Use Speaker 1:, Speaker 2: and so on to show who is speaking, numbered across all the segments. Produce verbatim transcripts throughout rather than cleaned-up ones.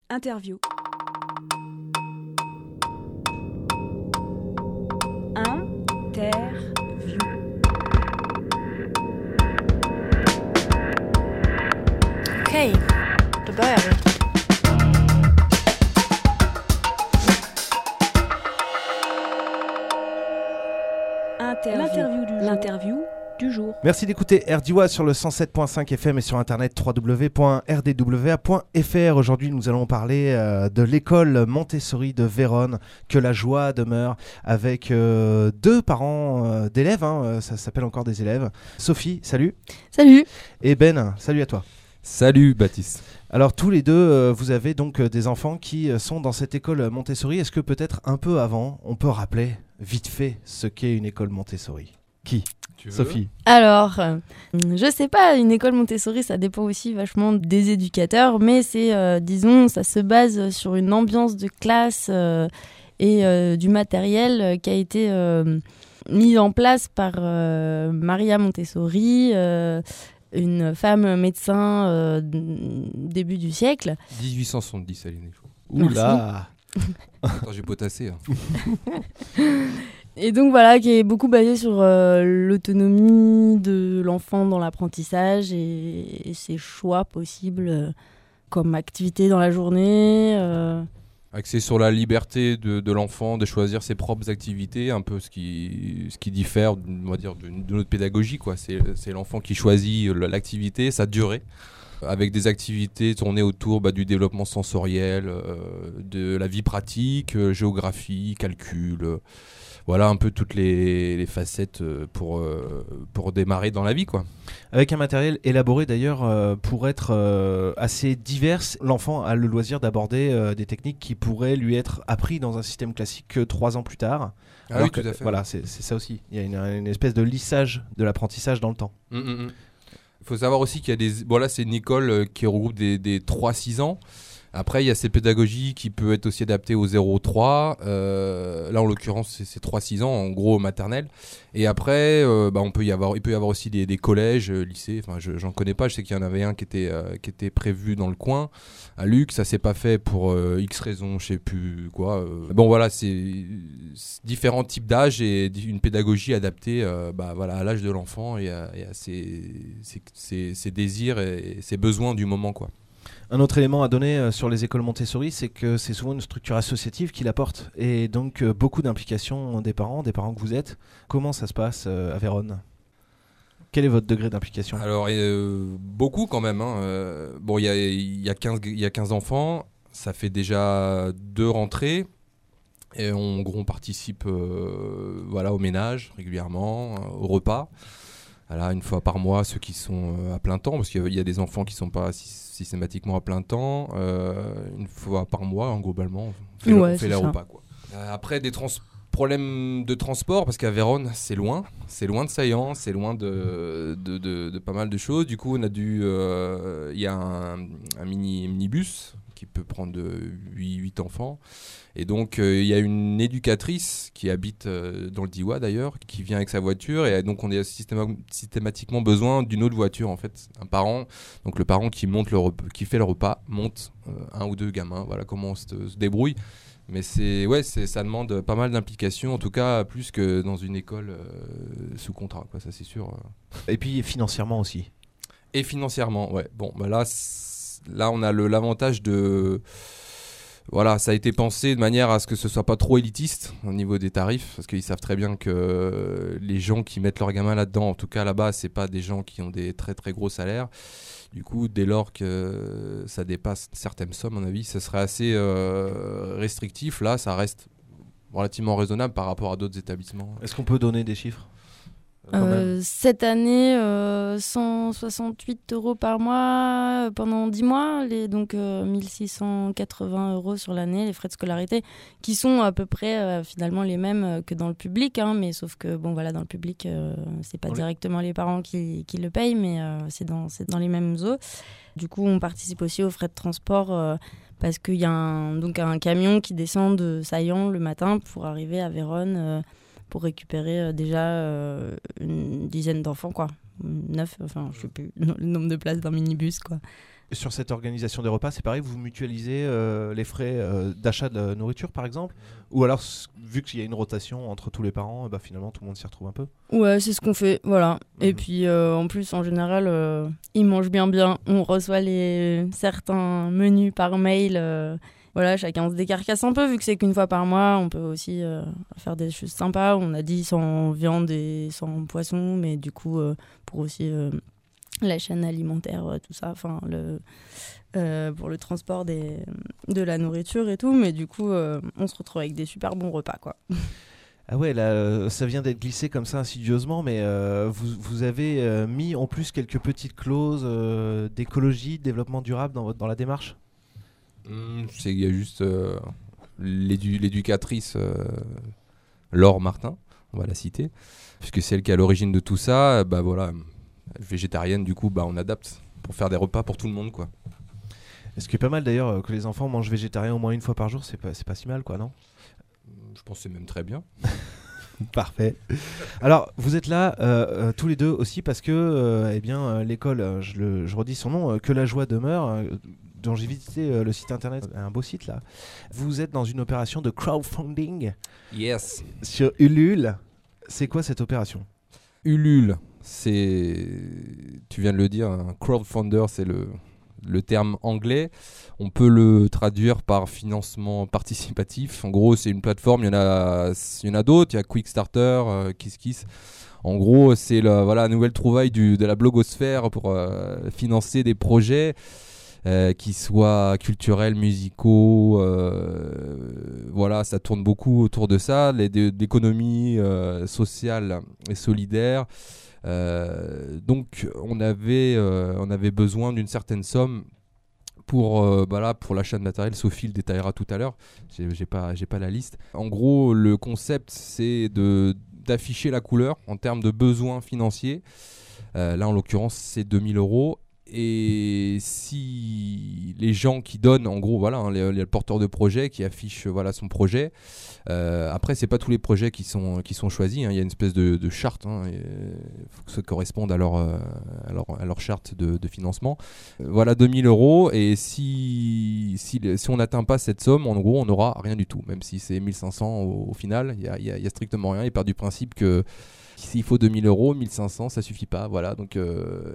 Speaker 1: Interview. Interview.
Speaker 2: Okej, då börjar vi.
Speaker 1: Interview. L'interview du jour. L'interview du jour.
Speaker 3: Merci d'écouter R D W A sur le cent sept point cinq F M et sur internet w w w point r d w a point f r. Aujourd'hui, nous allons parler euh, de l'école Montessori de Vérone, que la joie demeure, avec euh, deux parents euh, d'élèves, hein, ça s'appelle encore des élèves. Sophie, salut.
Speaker 2: Salut.
Speaker 3: Et Ben, salut à toi.
Speaker 4: Salut Baptiste.
Speaker 3: Alors tous les deux, euh, vous avez donc euh, des enfants qui euh, sont dans cette école Montessori. Est-ce que peut-être un peu avant, on peut rappeler vite fait ce qu'est une école Montessori ? Qui ? Sophie.
Speaker 2: Alors, euh, je sais pas, une école Montessori, ça dépend aussi vachement des éducateurs, mais c'est, euh, disons, ça se base sur une ambiance de classe euh, et euh, du matériel euh, qui a été euh, mis en place par euh, Maria Montessori, euh, une femme médecin euh, début du siècle.
Speaker 4: dix-huit cent soixante-dix, Aline.
Speaker 3: Oula.
Speaker 4: Attends, j'ai potassé. Hein.
Speaker 2: Et donc voilà, qui est beaucoup basé sur euh, l'autonomie de l'enfant dans l'apprentissage et, et ses choix possibles euh, comme activité dans la journée. Euh...
Speaker 4: Axé sur la liberté de, de l'enfant de choisir ses propres activités, un peu ce qui, ce qui diffère, on va dire, de, de notre pédagogie, quoi. C'est, c'est l'enfant qui choisit l'activité, sa durée, avec des activités tournées autour bah, du développement sensoriel, euh, de la vie pratique, euh, géographie, calcul. Euh, Voilà un peu toutes les, les facettes pour, euh, pour démarrer dans la vie, quoi.
Speaker 3: Avec un matériel élaboré d'ailleurs euh, pour être euh, assez divers, l'enfant a le loisir d'aborder euh, des techniques qui pourraient lui être apprises dans un système classique que trois ans plus tard.
Speaker 4: Ah
Speaker 3: Alors
Speaker 4: oui,
Speaker 3: que,
Speaker 4: tout à fait.
Speaker 3: Voilà, c'est, c'est ça aussi. Il y a une, une espèce de lissage de l'apprentissage dans le temps.
Speaker 4: Il mmh, mmh. faut savoir aussi qu'il y a des... Bon là, c'est une école qui regroupe des, des trois à six ans. Après, il y a cette pédagogie qui peut être aussi adaptée aux zéro trois. Euh, là, en l'occurrence, c'est, c'est trois à six ans, en gros, maternelle. Et après, euh, bah, on peut y avoir, il peut y avoir aussi des, des collèges, euh, lycées. Enfin, je, j'en connais pas. Je sais qu'il y en avait un qui était, euh, qui était prévu dans le coin, à Luc. Ça s'est pas fait pour euh, X raisons, je sais plus quoi. Euh, bon, voilà, c'est, c'est différents types d'âge et une pédagogie adaptée euh, bah, voilà, à l'âge de l'enfant et à, et à ses, ses, ses, ses désirs et ses besoins du moment, quoi.
Speaker 3: Un autre élément à donner euh, sur les écoles Montessori, c'est que c'est souvent une structure associative qui l'apporte et donc euh, beaucoup d'implication des parents, des parents que vous êtes. Comment ça se passe euh, à Vérone ? Quel est votre degré d'implication ?
Speaker 4: Alors, euh, beaucoup quand même. Hein. Euh, bon, il y a, y a quinze, y a quinze enfants, ça fait déjà deux rentrées. Et on, on participe euh, voilà, au ménage régulièrement, au repas. Voilà, une fois par mois, ceux qui sont euh, à plein temps, parce qu'il y a, y a des enfants qui ne sont pas sy- systématiquement à plein temps. Euh, une fois par mois, hein, globalement, on fait,
Speaker 2: ouais,
Speaker 4: le, on fait les
Speaker 2: ça.
Speaker 4: repas, quoi. Euh, après, des trans- problèmes de transport, parce qu'à Vérone, c'est loin. C'est loin de Saillant, c'est loin de, de, de, de pas mal de choses. Du coup, on a dû... Il euh, y a un, un mini, minibus qui peut prendre huit enfants. Et donc, il euh, y a une éducatrice qui habite euh, dans le D W A d'ailleurs, qui vient avec sa voiture. Et donc, on a systéma- systématiquement besoin d'une autre voiture, en fait. Un parent, donc le parent qui, monte le repas, qui fait le repas, monte euh, un ou deux gamins. Voilà comment on se, se débrouille. Mais c'est, ouais, c'est, ça demande pas mal d'implication, en tout cas plus que dans une école euh, sous contrat, quoi, ça c'est sûr.
Speaker 3: Et puis financièrement aussi.
Speaker 4: Et financièrement, ouais. Bon, bah là, là on a le, l'avantage de... Voilà, ça a été pensé de manière à ce que ce soit pas trop élitiste au niveau des tarifs, parce qu'ils savent très bien que les gens qui mettent leurs gamins là-dedans, en tout cas là-bas, c'est pas des gens qui ont des très très gros salaires. Du coup, dès lors que ça dépasse certaines sommes, à mon avis, ce serait assez euh, restrictif. Là, ça reste relativement raisonnable par rapport à d'autres établissements.
Speaker 3: Est-ce qu'on peut donner des chiffres ?
Speaker 2: Euh, cette année, euh, cent soixante-huit euros par mois euh, pendant dix mois, les, donc euh, mille six cent quatre-vingts euros sur l'année, les frais de scolarité, qui sont à peu près euh, finalement les mêmes euh, que dans le public, hein, mais sauf que bon, voilà, dans le public, euh, c'est pas
Speaker 3: Oui.
Speaker 2: directement les parents qui, qui le payent, mais euh, c'est, dans, c'est dans les mêmes eaux. Du coup, on participe aussi aux frais de transport euh, parce qu'il y a un, donc un camion qui descend de Saillant le matin pour arriver à Vérone. Euh, pour récupérer euh, déjà euh, une dizaine d'enfants, quoi. Neuf, enfin, je sais plus le nombre de places d'un minibus, quoi.
Speaker 3: Sur cette organisation des repas, c'est pareil, vous mutualisez euh, les frais euh, d'achat de nourriture par exemple, ou alors vu qu'il y a une rotation entre tous les parents, bah, finalement tout le monde s'y retrouve un peu.
Speaker 2: Ouais, c'est ce qu'on fait, voilà. Mmh. Et puis euh, en plus, en général, euh, ils mangent bien bien. On reçoit les certains menus par mail. Euh, voilà, chacun se décarcasse un peu vu que c'est qu'une fois par mois. On peut aussi euh, faire des choses sympas. On a dit sans viande et sans poisson, mais du coup euh, pour aussi euh, la chaîne alimentaire, euh, tout ça, enfin le euh, pour le transport des de la nourriture et tout. Mais du coup, euh, on se retrouve avec des super bons repas, quoi.
Speaker 3: Ah ouais, là, euh, ça vient d'être glissé comme ça insidieusement, mais euh, vous, vous avez euh, mis en plus quelques petites clauses euh, d'écologie, de développement durable dans, votre, dans la démarche.
Speaker 4: Mmh, c'est, il y a juste euh, l'édu, l'éducatrice euh, Laure Martin, on va la citer, puisque c'est elle qui est à l'origine de tout ça. Bah voilà, végétarienne, du coup, bah on adapte pour faire des repas pour tout le monde, quoi.
Speaker 3: Ce qui est pas mal d'ailleurs, que les enfants mangent végétarien au moins une fois par jour, c'est pas, c'est pas si mal, quoi, non ?
Speaker 4: Je pense que c'est même très bien.
Speaker 3: Parfait. Alors, vous êtes là euh, euh, tous les deux aussi parce que euh, eh bien, euh, l'école, euh, je, le, je redis son nom, euh, Que la joie demeure, euh, dont j'ai visité euh, le site internet, un beau site là. Vous êtes dans une opération de crowdfunding.
Speaker 4: Yes.
Speaker 3: Sur Ulule. C'est quoi cette opération ?
Speaker 4: Ulule, c'est, tu viens de le dire, un crowdfunder, c'est le... le terme anglais. On peut le traduire par financement participatif. En gros, c'est une plateforme, il y en a, il y en a d'autres, il y a Quickstarter, euh, KissKiss. En gros, c'est la voilà, nouvelle trouvaille du, de la blogosphère pour euh, financer des projets euh, qui soient culturels, musicaux. Euh, voilà, ça tourne beaucoup autour de ça, les, de, d'économie euh, sociale et solidaire. Euh, donc on avait, euh, on avait besoin d'une certaine somme pour, euh, bah là, pour l'achat de matériel. Sophie le détaillera tout à l'heure, j'ai, j'ai, pas, j'ai pas la liste. En gros, le concept, c'est de, d'afficher la couleur en termes de besoins financiers. Euh, là en l'occurrence c'est deux mille euros. Et si les gens qui donnent, en gros, voilà, hein, les, les porteurs de projet qui affichent voilà, son projet, euh, après, c'est pas tous les projets qui sont, qui sont choisis, hein, il y a une espèce de, de charte, il hein, faut que ça corresponde à leur, euh, à leur, à leur charte de, de financement. Euh, voilà, deux mille euros, et si, si, si on n'atteint pas cette somme, en gros, on n'aura rien du tout, même si c'est mille cinq cents au, au final, il n'y a, a, a strictement rien, il part du principe que s'il faut deux mille euros, mille cinq cents, ça suffit pas, voilà. Donc, euh,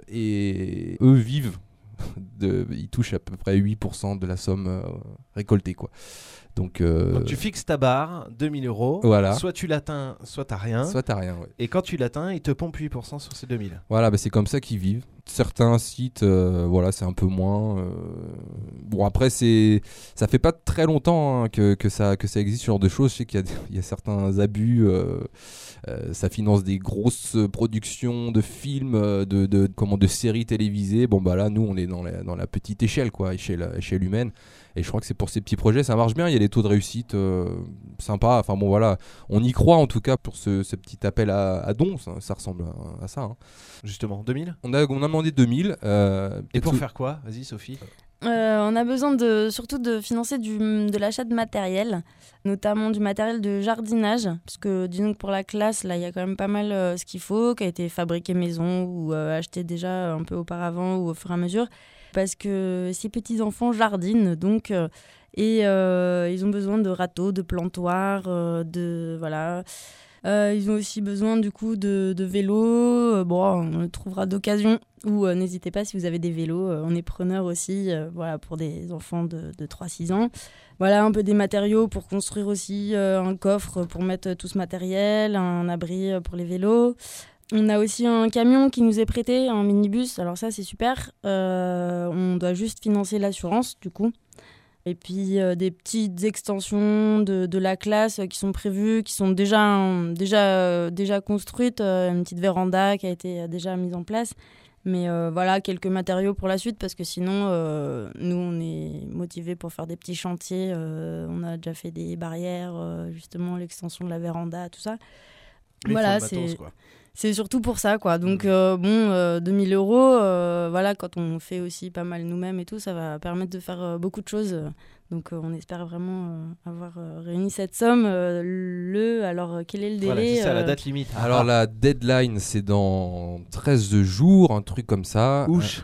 Speaker 4: et eux vivent, de, ils touchent à peu près huit pour cent de la somme euh, récoltée, quoi. Donc, euh,
Speaker 3: Donc tu fixes ta barre, deux mille euros,
Speaker 4: voilà.
Speaker 3: Soit tu l'atteins, soit t'as rien.
Speaker 4: Soit t'as rien, ouais.
Speaker 3: Et quand tu l'atteins, ils te pompent huit pour cent sur ces deux mille.
Speaker 4: Voilà, bah c'est comme ça qu'ils vivent. Certains sites, euh, voilà, c'est un peu moins. Euh... Bon, après, c'est, ça fait pas très longtemps hein, que, que, ça, que ça existe, ce genre de choses. Je sais qu'il y a, il y a certains abus. Euh, euh, ça finance des grosses productions de films, de, de, comment, de séries télévisées. Bon, bah là, nous, on est dans la, dans la petite échelle, quoi, échelle, échelle humaine. Et je crois que c'est pour ces petits projets, ça marche bien. Il y a des taux de réussite euh, sympas. Enfin bon, voilà, on y croit en tout cas pour ce, ce petit appel à, à dons. Ça, ça ressemble à, à ça. Hein.
Speaker 3: Justement, deux mille
Speaker 4: on a, on a demandé deux mille. Euh,
Speaker 3: et pour
Speaker 4: tout...
Speaker 3: faire quoi ? Vas-y, Sophie.
Speaker 2: Euh, on a besoin de, surtout de financer du, de l'achat de matériel, notamment du matériel de jardinage, parce que disons que pour la classe, là, il y a quand même pas mal euh, ce qu'il faut, qui a été fabriqué maison ou euh, acheté déjà un peu auparavant ou au fur et à mesure, parce que ces petits-enfants jardinent, donc, euh, et euh, ils ont besoin de râteaux, de plantoirs, euh, de... voilà... Euh, ils ont aussi besoin du coup de, de vélos, euh, bon, on le trouvera d'occasion, ou euh, n'hésitez pas si vous avez des vélos, euh, on est preneur aussi, euh, voilà, pour des enfants de, de trois à six ans. Voilà, un peu des matériaux pour construire aussi euh, un coffre pour mettre tout ce matériel, un abri pour les vélos. On a aussi un camion qui nous est prêté, un minibus, alors ça c'est super, euh, on doit juste financer l'assurance du coup. Et puis euh, des petites extensions de, de la classe euh, qui sont prévues, qui sont déjà, euh, déjà, euh, déjà construites, euh, une petite véranda qui a été euh, déjà mise en place. Mais euh, voilà, quelques matériaux pour la suite, parce que sinon, euh, nous, on est motivés pour faire des petits chantiers. Euh, on a déjà fait des barrières, euh, justement, l'extension de la véranda, tout ça.
Speaker 3: Mais
Speaker 2: voilà,
Speaker 3: matos,
Speaker 2: c'est...
Speaker 3: quoi.
Speaker 2: C'est surtout pour ça, quoi. Donc, euh, bon, euh, deux mille euros, euh, voilà, quand on fait aussi pas mal nous-mêmes et tout, ça va permettre de faire euh, beaucoup de choses. Donc, euh, on espère vraiment euh, avoir euh, réuni cette somme. Euh, le, alors, euh, quel est le délai
Speaker 3: Voilà, c'est ça,
Speaker 2: euh...
Speaker 3: la date limite.
Speaker 4: Alors,
Speaker 3: ah.
Speaker 4: la deadline, c'est dans treize jours, un truc comme ça.
Speaker 3: Ouch.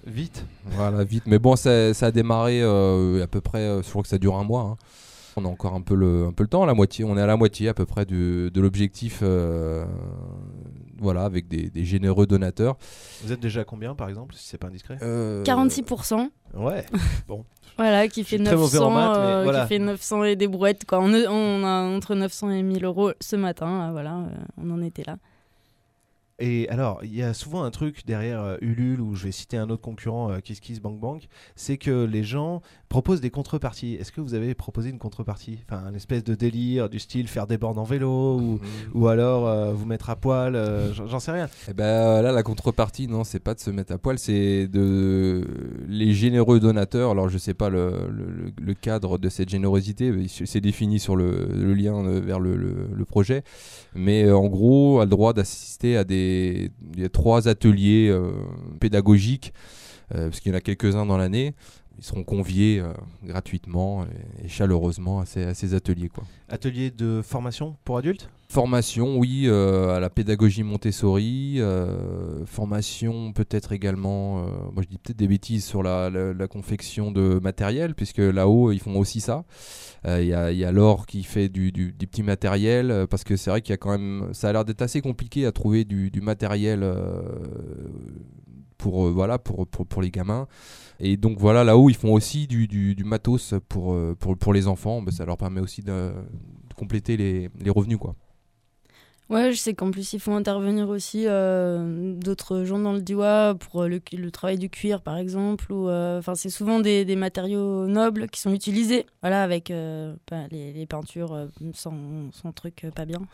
Speaker 3: Vite.
Speaker 4: Voilà, vite. Mais bon, ça, ça a démarré euh, à peu près, euh, je crois que ça dure un mois. Hein. On a encore un peu le, un peu le temps, la moitié. On est à la moitié à peu près du, de l'objectif, euh, voilà, avec des, des généreux donateurs.
Speaker 3: Vous êtes déjà à combien, par exemple, si c'est pas indiscret
Speaker 4: euh,
Speaker 2: quarante-six pour cent.
Speaker 3: Ouais, bon.
Speaker 2: Voilà, qui fait, neuf cents,
Speaker 3: maths,
Speaker 2: euh,
Speaker 3: voilà.
Speaker 2: qui fait neuf cents et des brouettes, quoi. On, on a entre neuf cents et mille euros ce matin, euh, voilà, euh, on en était là.
Speaker 3: Et alors, il y a souvent un truc derrière euh, Ulule, où je vais citer un autre concurrent, euh, KissKissBankBank, c'est que les gens proposent des contreparties. Est-ce que vous avez proposé une contrepartie ? Enfin, une espèce de délire, du style faire des bornes en vélo, ou,
Speaker 4: mmh.
Speaker 3: ou alors euh, vous mettre à poil, euh, j'en sais rien.
Speaker 4: Eh ben, là, la contrepartie, non, c'est pas de se mettre à poil, c'est de les généreux donateurs. Alors, je sais pas le, le, le cadre de cette générosité, c'est défini sur le, le lien vers le, le, le projet, mais euh, en gros, a le droit d'assister à des il y a trois ateliers euh, pédagogiques, euh, parce qu'il y en a quelques-uns dans l'année. Ils seront conviés euh, gratuitement et, et chaleureusement à ces, à ces ateliers, quoi.
Speaker 3: Atelier de formation pour adultes ?
Speaker 4: Formation, oui, euh, à la pédagogie Montessori. Euh, formation peut-être également, euh, moi je dis peut-être des bêtises sur la, la, la confection de matériel, puisque là-haut ils font aussi ça. Il euh, y, a, y a Laure qui fait du, du, du petit matériel, euh, parce que c'est vrai qu'il y a quand même, ça a l'air d'être assez compliqué à trouver du, du matériel euh, pour, euh, voilà, pour, pour, pour les gamins. Et donc voilà, là-haut ils font aussi du, du, du matos pour, pour, pour les enfants. Ben, ça leur permet aussi de, de compléter les, les revenus, quoi.
Speaker 2: Ouais, je sais qu'en plus, ils font intervenir aussi euh, d'autres gens dans le D I W A pour le, le travail du cuir, par exemple. Ou, euh, c'est souvent des, des matériaux nobles qui sont utilisés, voilà, avec euh, bah, les, les peintures euh, sans, sans truc euh, pas bien.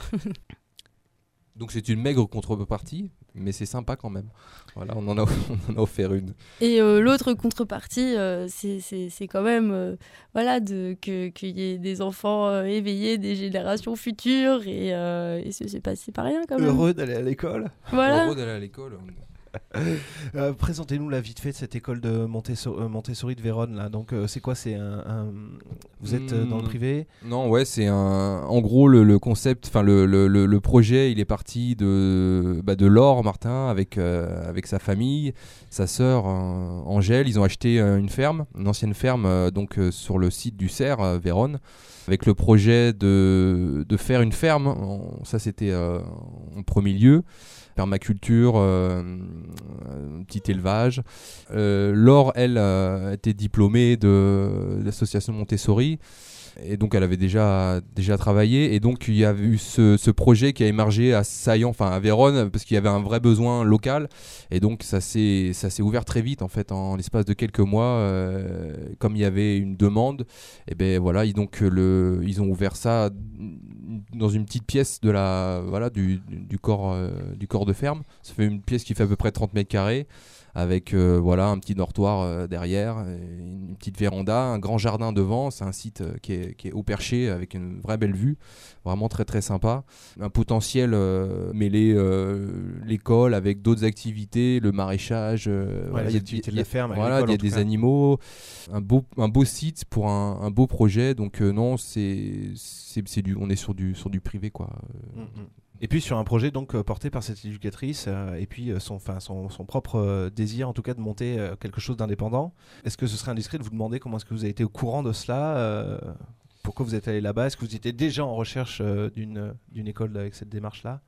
Speaker 4: Donc c'est une maigre contrepartie, mais c'est sympa quand même. Voilà, on en a, on en a offert une.
Speaker 2: Et euh, l'autre contrepartie, euh, c'est, c'est, c'est quand même euh, voilà, de, que, qu'il y ait des enfants euh, éveillés, des générations futures, et, euh, et c'est, c'est, pas, c'est pas rien quand même.
Speaker 3: Heureux d'aller à l'école.
Speaker 2: Voilà.
Speaker 4: Heureux d'aller à l'école.
Speaker 3: Euh, présentez-nous la vite fait de cette école de Montessori, euh, Montessori de Vérone là. Donc euh, c'est quoi, c'est un, un... vous êtes euh, dans le privé ?
Speaker 4: Non, ouais, c'est un. En gros, le, le concept, enfin le, le, le, le projet, il est parti de bah, de Laure Martin avec euh, avec sa famille, sa sœur euh, Angèle. Ils ont acheté euh, une ferme, une ancienne ferme, euh, donc euh, sur le site du Cerf, euh, Vérone, avec le projet de de faire une ferme. En, ça, c'était euh, en premier lieu. Permaculture, euh, un petit élevage. Euh, Laure, elle, euh, était diplômée de, de l'association Montessori. Et donc elle avait déjà, déjà travaillé, et donc il y a eu ce, ce projet qui a émergé à Saillant, enfin à Vérone, parce qu'il y avait un vrai besoin local, et donc ça s'est, ça s'est ouvert très vite en fait, en l'espace de quelques mois, euh, comme il y avait une demande, et ben voilà, ils, donc, le, ils ont ouvert ça dans une petite pièce de la, voilà, du, du, corps, euh, du corps de ferme. Ça fait une pièce qui fait à peu près trente mètres carrés, avec euh, voilà, un petit dortoir euh, derrière, une petite véranda, un grand jardin devant. C'est un site euh, qui, est, qui est haut perché avec une vraie belle vue, vraiment très très sympa. Un potentiel euh, mêlé euh, l'école avec d'autres activités, le maraîchage, euh,
Speaker 3: ouais,
Speaker 4: voilà,
Speaker 3: les
Speaker 4: y a,
Speaker 3: activités
Speaker 4: y a,
Speaker 3: de la ferme,
Speaker 4: voilà, il y a des
Speaker 3: cas.
Speaker 4: animaux, un beau, un beau site pour un, un beau projet. Donc euh, non, c'est, c'est, c'est du, on est sur du, sur du privé, quoi.
Speaker 3: Mm-hmm. Et puis sur un projet donc euh, porté par cette éducatrice euh, et puis euh, son, son, son propre euh, désir en tout cas de monter euh, quelque chose d'indépendant. Est-ce que ce serait indiscret de vous demander comment est-ce que vous avez été au courant de cela euh, pourquoi vous êtes allé là-bas? Est-ce que vous étiez déjà en recherche euh, d'une, d'une école avec cette démarche-là?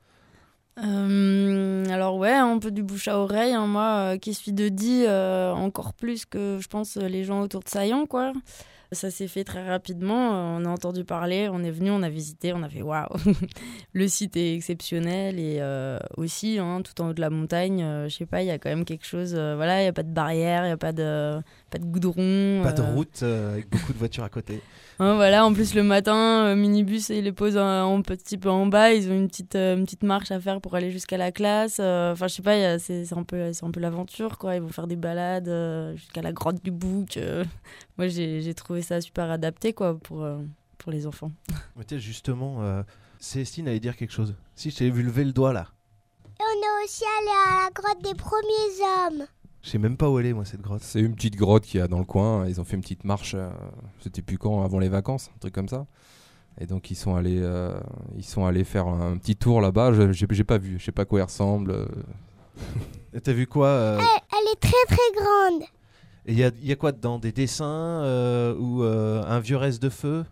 Speaker 2: Euh, alors ouais, un peu du bouche à oreille, hein, moi euh, qui suis de Die, euh, encore plus que je pense les gens autour de Saillant, quoi. Ça s'est fait très rapidement, on a entendu parler, on est venu, on a visité, on a fait waouh, le site est exceptionnel, et euh, aussi hein, tout en haut de la montagne, euh, je sais pas, il y a quand même quelque chose, euh, voilà, il n'y a pas de barrière, il n'y a pas de, pas de goudron.
Speaker 3: Pas de
Speaker 2: euh...
Speaker 3: route euh, avec beaucoup de voitures à côté.
Speaker 2: Hein, voilà, en plus le matin, euh, minibus, ils les posent un, un petit peu en bas, ils ont une petite, euh, une petite marche à faire pour aller jusqu'à la classe. Enfin, euh, je sais pas, y a, c'est, c'est, un peu, c'est un peu l'aventure, quoi. Ils vont faire des balades euh, jusqu'à la grotte du Bouc. Euh. Moi, j'ai, j'ai trouvé ça super adapté, quoi, pour, euh, pour les enfants.
Speaker 3: Mais tu sais, justement, euh, Célestine allait dire quelque chose. Si, je t'avais vu lever le doigt, là.
Speaker 5: Et on est aussi allé à la grotte des premiers hommes.
Speaker 3: Je sais même pas où elle est, moi, cette grotte.
Speaker 4: C'est une petite grotte qu'il y a dans le coin. Ils ont fait une petite marche, euh, c'était plus quand, avant les vacances, un truc comme ça. Et donc, ils sont allés, euh, ils sont allés faire un petit tour là-bas. Je, j'ai, j'ai pas vu, je sais pas à quoi elle ressemble.
Speaker 3: Et t'as vu quoi euh...
Speaker 5: elle, Elle est très très grande.
Speaker 3: Et il y a, y a quoi dedans? Des dessins euh, ou euh, un vieux reste de feu?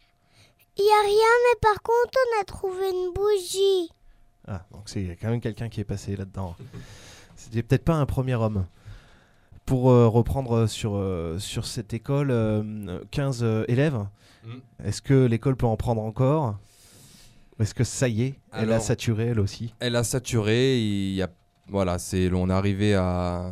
Speaker 5: Il n'y a rien, mais par contre, on a trouvé une bougie.
Speaker 3: Ah, donc c'est quand même quelqu'un qui est passé là-dedans. C'était peut-être pas un premier homme. Pour euh, reprendre sur, euh, sur cette école, euh, quinze euh, élèves, mmh. Est-ce que l'école peut en prendre encore? Est-ce que ça y est, elle Alors, a saturé elle aussi? Elle
Speaker 4: a saturé, il y a, voilà, c'est, on est arrivé à...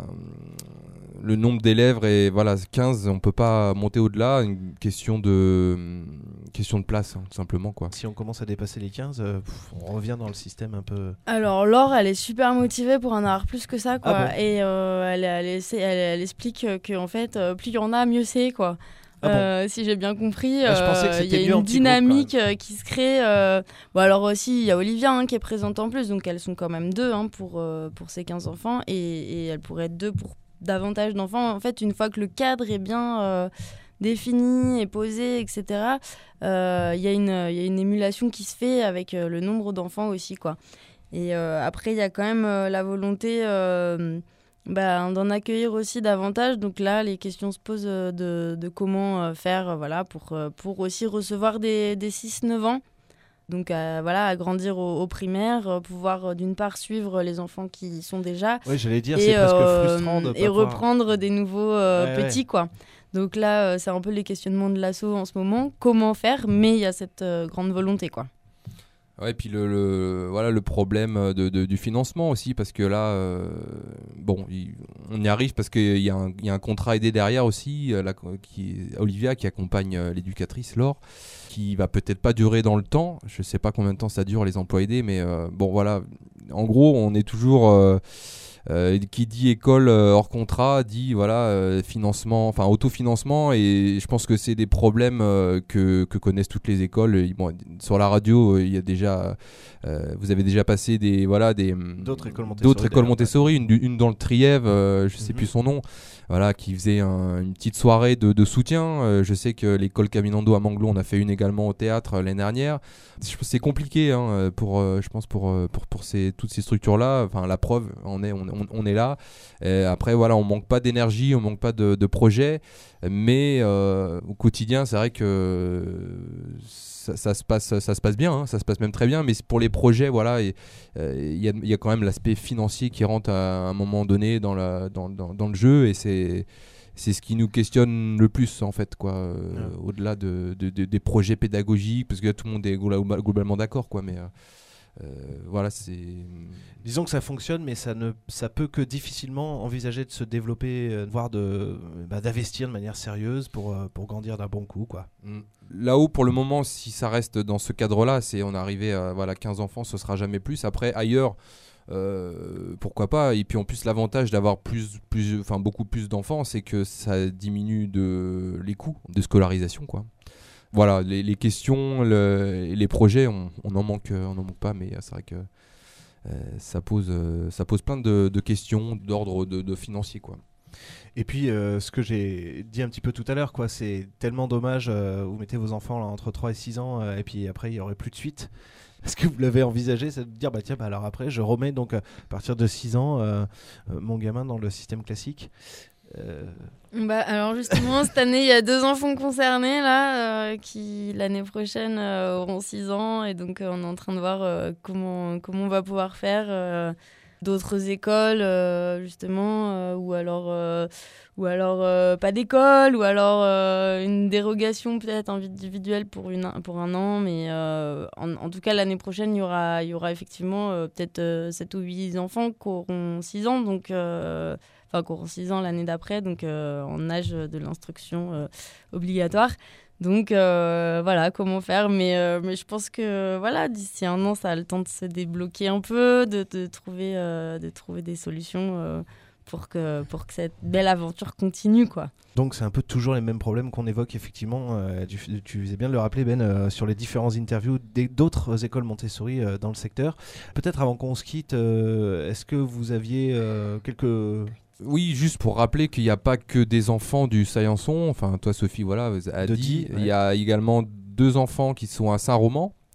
Speaker 4: Le nombre d'élèves est voilà, quinze, on ne peut pas monter au-delà, une question de, question de place, hein, tout simplement. Quoi.
Speaker 3: Si on commence à dépasser les quinze, euh, pff, on revient dans le système un peu...
Speaker 2: Alors Laure, elle est super motivée pour en avoir plus que ça. Quoi.
Speaker 3: Ah bon
Speaker 2: et euh, elle, elle, essaie, elle, elle explique qu'en fait, euh, plus il y en a, mieux c'est. Quoi. Ah euh, bon si j'ai bien compris, il
Speaker 3: ah,
Speaker 2: euh, y a une dynamique groupe, qui se crée. Euh... Bon, alors aussi, il y a Olivia hein, qui est présente en plus, donc elles sont quand même deux hein, pour, euh, pour ces quinze enfants, et, et elles pourraient être deux pour davantage d'enfants. En fait, une fois que le cadre est bien euh, défini et posé, et cetera, il euh, y, y a une émulation qui se fait avec euh, le nombre d'enfants aussi, quoi. Et euh, après, il y a quand même euh, la volonté euh, bah, d'en accueillir aussi davantage. Donc là, les questions se posent de, de comment euh, faire euh, voilà, pour, euh, pour aussi recevoir des, des six neuf ans. Donc euh, voilà, agrandir au, au primaire, euh, pouvoir euh, d'une part suivre les enfants qui y sont déjà.
Speaker 3: Oui, j'allais dire,
Speaker 2: et,
Speaker 3: c'est presque
Speaker 2: euh,
Speaker 3: frustrant de
Speaker 2: et
Speaker 3: pas
Speaker 2: reprendre
Speaker 3: pouvoir...
Speaker 2: des nouveaux euh,
Speaker 3: ouais,
Speaker 2: petits,
Speaker 3: ouais.
Speaker 2: quoi. Donc là, euh, c'est un peu les questionnements de l'asso en ce moment. Comment faire? Mais il y a cette euh, grande volonté, quoi.
Speaker 4: Ouais, et puis le, le, voilà, le problème de, de, du financement aussi, parce que là, euh, bon, il, on y arrive parce qu'il y, y a un contrat aidé derrière aussi, euh, là, qui, Olivia qui accompagne euh, l'éducatrice Laure, qui va peut-être pas durer dans le temps. Je sais pas combien de temps ça dure les emplois aidés, mais euh, bon voilà, en gros, on est toujours... Euh, Euh, qui dit école euh, hors contrat dit voilà euh, financement, enfin autofinancement, et je pense que c'est des problèmes euh, que, que connaissent toutes les écoles. Et, bon, sur la radio, il euh, y a déjà, euh, vous avez déjà passé des voilà des
Speaker 3: d'autres écoles Montessori,
Speaker 4: d'autres écoles Montessori, une, une dans le Trièvre, euh, je sais mm-hmm. plus son nom. Voilà, qui faisait un, une petite soirée de, de soutien. Euh, je sais que l'école Caminando à Manglo, on a fait une également au théâtre euh, l'année dernière. C'est compliqué, hein, pour, euh, je pense, pour, pour, pour ces, toutes ces structures-là. Enfin, la preuve, on est, on, on, on est là. Et après, voilà, on manque pas d'énergie, on manque pas de, de projets. Mais euh, au quotidien, c'est vrai que ça, ça, se passe, ça se passe bien, hein, ça se passe même très bien. Mais pour les projets, voilà, il euh, y, a, y a quand même l'aspect financier qui rentre à un moment donné dans, la, dans, dans, dans le jeu. Et c'est, c'est ce qui nous questionne le plus, en fait, quoi, euh, ouais. Au-delà de, de, de, des projets pédagogiques, parce que là, tout le monde est globalement d'accord, quoi, mais... Euh, Euh, voilà, c'est...
Speaker 3: Disons que ça fonctionne, mais ça ne ça peut que difficilement envisager de se développer, euh, voire de, bah, d'investir de manière sérieuse pour, euh, pour grandir d'un bon coup, quoi.
Speaker 4: Là-haut, pour le moment, si ça reste dans ce cadre-là, c'est, on est arrivé à voilà, quinze enfants, ce sera jamais plus. Après, ailleurs, euh, pourquoi pas. Et puis en plus, l'avantage d'avoir plus, plus, enfin, beaucoup plus d'enfants, c'est que ça diminue de, les coûts de scolarisation, quoi. Voilà, les, les questions, le, les projets, on, on en manque, on en manque pas, mais c'est vrai que euh, ça pose, euh, ça pose plein de, de questions d'ordre de, de financier, quoi.
Speaker 3: Et puis, euh, ce que j'ai dit un petit peu tout à l'heure, quoi, c'est tellement dommage. Euh, vous mettez vos enfants là, entre trois et six ans, euh, et puis après, il y aurait plus de suite. Est-ce que vous l'avez envisagé, c'est de dire, bah tiens, bah alors après, je remets donc à partir de six ans euh, euh, mon gamin dans le système classique.
Speaker 2: Euh... Bah, alors justement, cette année, il y a deux enfants concernés là, euh, qui l'année prochaine euh, auront six ans, et donc euh, on est en train de voir euh, comment, comment on va pouvoir faire. Euh, d'autres écoles, euh, justement, euh, ou alors, euh, ou alors euh, pas d'école, ou alors euh, une dérogation peut-être individuelle pour, une, pour un an, mais euh, en, en tout cas, l'année prochaine, il y aura, il y aura effectivement euh, peut-être euh, sept ou huit enfants qui auront six ans, donc... Euh, enfin, qui auront six ans l'année d'après, donc euh, en âge de l'instruction euh, obligatoire. Donc euh, voilà, comment faire. Mais, euh, mais je pense que voilà, d'ici un an, ça a le temps de se débloquer un peu, de, de, trouver, euh, de trouver des solutions euh, pour, que, pour que cette belle aventure continue, quoi.
Speaker 3: Donc c'est un peu toujours les mêmes problèmes qu'on évoque, effectivement. Euh, tu, tu faisais bien de le rappeler, Ben, euh, sur les différentes interviews des, d'autres écoles Montessori euh, dans le secteur. Peut-être avant qu'on se quitte, euh, est-ce que vous aviez euh, quelques...
Speaker 4: Oui, juste pour rappeler qu'il n'y a pas que des enfants du Saillançon. Enfin, toi, Sophie, voilà, a dit.
Speaker 3: dit ouais.
Speaker 4: Il y a également deux enfants qui sont à Saint-Roman.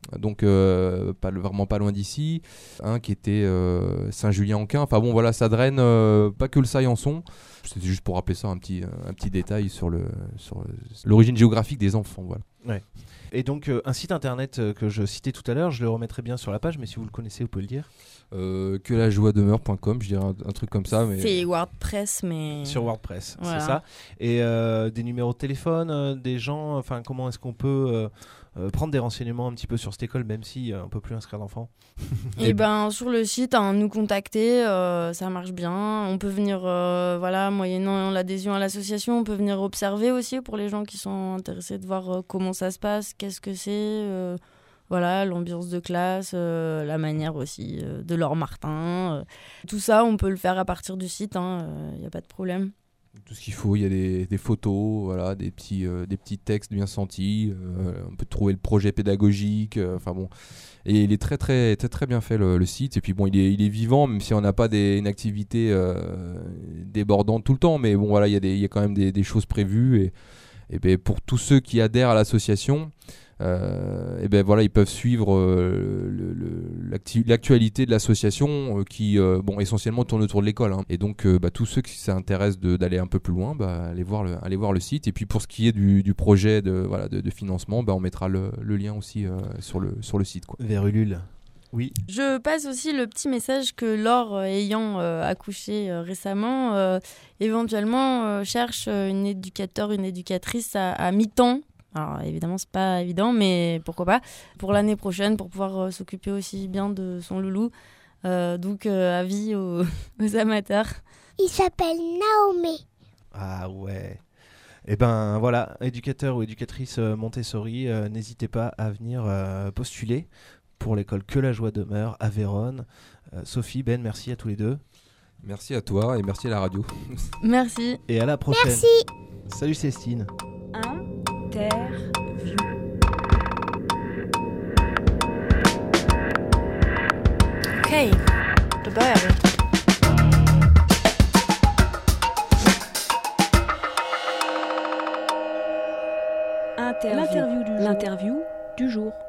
Speaker 4: donc euh, pas, vraiment pas loin d'ici. Un qui était euh, Saint-Julien-en-Quin. Enfin bon, voilà, ça draine euh, pas que le Saillançon. C'était juste pour rappeler ça, un petit, un petit détail sur, le, sur l'origine géographique des enfants. Voilà.
Speaker 3: Ouais. Et donc, euh, un site internet euh, que je citais tout à l'heure, je le remettrai bien sur la page, mais si vous le connaissez, vous pouvez le dire.
Speaker 4: Euh, que la joie demeure point com, je dirais un, un truc comme ça. Mais...
Speaker 2: C'est WordPress, mais.
Speaker 3: Sur WordPress,
Speaker 2: voilà.
Speaker 3: C'est ça. Et euh, des numéros de téléphone, euh, des gens, enfin, comment est-ce qu'on peut euh, euh, prendre des renseignements un petit peu sur cette école, même si euh, on peut plus inscrire d'enfants?
Speaker 2: Et ben sur le site, hein, nous contacter, euh, ça marche bien. On peut venir, euh, voilà, moyennant l'adhésion à l'association, on peut venir observer aussi pour les gens qui sont intéressés de voir euh, comment ça se passe, qu'est-ce que c'est, euh, voilà, l'ambiance de classe, euh, la manière aussi euh, de Laure Martin. Euh, tout ça, on peut le faire à partir du site, il hein, n'y a pas de problème.
Speaker 4: Tout ce qu'il faut, il y a des, des photos, voilà, des petits, euh, des petits textes bien sentis. Euh, on peut trouver le projet pédagogique. Enfin euh, bon, et il est très très très très bien fait le, le site. Et puis bon, il est il est vivant, même si on n'a pas des, une activité euh, débordante tout le temps. Mais bon, voilà, il y a des il y a quand même des, des choses prévues. Et, et ben pour tous ceux qui adhèrent à l'association. Euh, et ben voilà, ils peuvent suivre euh, le, le, l'actu- l'actualité de l'association euh, qui euh, bon essentiellement tourne autour de l'école hein. Et donc euh, bah, tous ceux qui s'intéressent de, d'aller un peu plus loin, bah, allez voir le allez voir le site. Et puis pour ce qui est du, du projet de voilà de, de financement, bah, on mettra le, le lien aussi euh, sur le sur le site quoi.
Speaker 3: Vers Ulule. Oui.
Speaker 2: Je passe aussi le petit message que Laure, euh, ayant euh, accouché euh, récemment, euh, éventuellement euh, cherche une éducateur, une éducatrice à, à mi-temps. Alors évidemment c'est pas évident, mais pourquoi pas pour l'année prochaine, pour pouvoir euh, s'occuper aussi bien de son loulou. Euh, donc euh, avis aux, aux amateurs.
Speaker 5: Il s'appelle Naomi.
Speaker 3: Ah ouais. Et ben voilà, éducateur ou éducatrice euh, Montessori, euh, n'hésitez pas à venir euh, postuler pour l'école Que la joie demeure à Vérone. Euh, Sophie, Ben, merci à tous les deux.
Speaker 4: Merci à toi et merci à la radio.
Speaker 2: Merci.
Speaker 3: Et à la prochaine.
Speaker 5: Merci.
Speaker 3: Salut Célestine.
Speaker 1: Interview.
Speaker 2: Okay, då börjar vi.
Speaker 1: Interview. L'interview du jour. L'interview du jour.